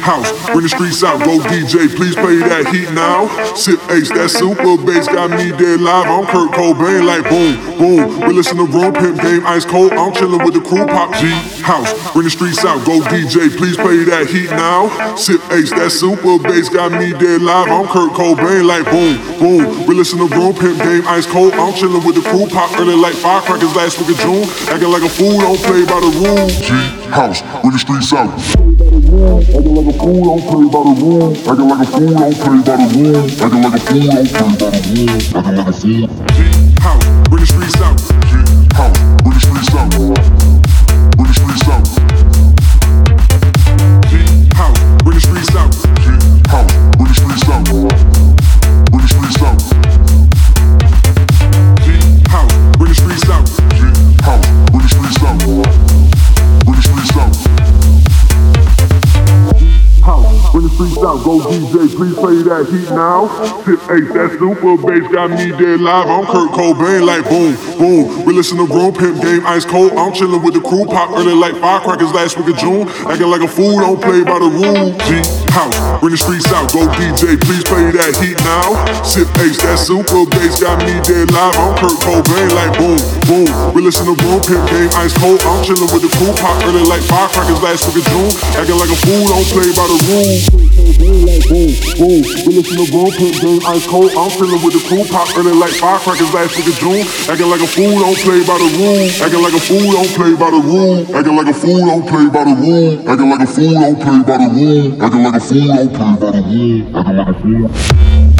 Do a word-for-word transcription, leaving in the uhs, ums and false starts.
house, bring the streets out, go D J, please play that heat now. Sip Ace, that super bass got me dead live. I'm Kurt Cobain, like boom, boom. We listen to Room Pimp Game, ice cold. I'm chillin' with the crew, Pop G. House, bring the streets out, go D J, please play that heat now. Sip Ace, that super bass got me dead live. I'm Kurt Cobain, like boom, boom. We listen to Room Pimp Game, ice cold. I'm chillin' with the crew, pop early like firecrackers last week of June. Acting like a fool, don't play by the rules. G house, bring the streets out. Acting like a fool, don't play by the rules. Acting like a fool, don't play by the rules. Acting like a fool, don't play by the rules. Acting like a fool. G house, bring the streets out. G house, bring the streets out. Bring the streets out. G house, bring the streets out. G house, bring the streets out. Bring the streets out. G house, bring the streets out. G house, bring the streets out. Bring the streets out. House, bring the streets out, go D J, please play that heat now. Sip Ace, that super bass got me dead live. I'm Kurt Cobain, like boom, boom. We listen to Room Pimp Game, ice cold. I'm chillin' with the crew, pop early like firecrackers last week of June. Acting like a fool, don't play by the rules. G house, bring the streets out, go D J, please play that heat now. Sip Ace, that super bass got me dead live. I'm Kurt Cobain, like boom, boom. We listen to Room Pimp Game, ice cold. I'm chillin' with the crew, pop early like firecrackers last week of June. Acting like a fool, don't play by the rules. Like boom, boom. We listen to Room Pimp Game, ice cold. I'm chillin' with the crew, pop early like firecrackers last week of June. Acting like a fool, don't play by the rules. Acting like a fool, don't play by the rules. Acting like a fool, don't play by the rules. Acting like a fool, don't play by the rules. Acting like a fool, don't play by the rules. Acting like a fool.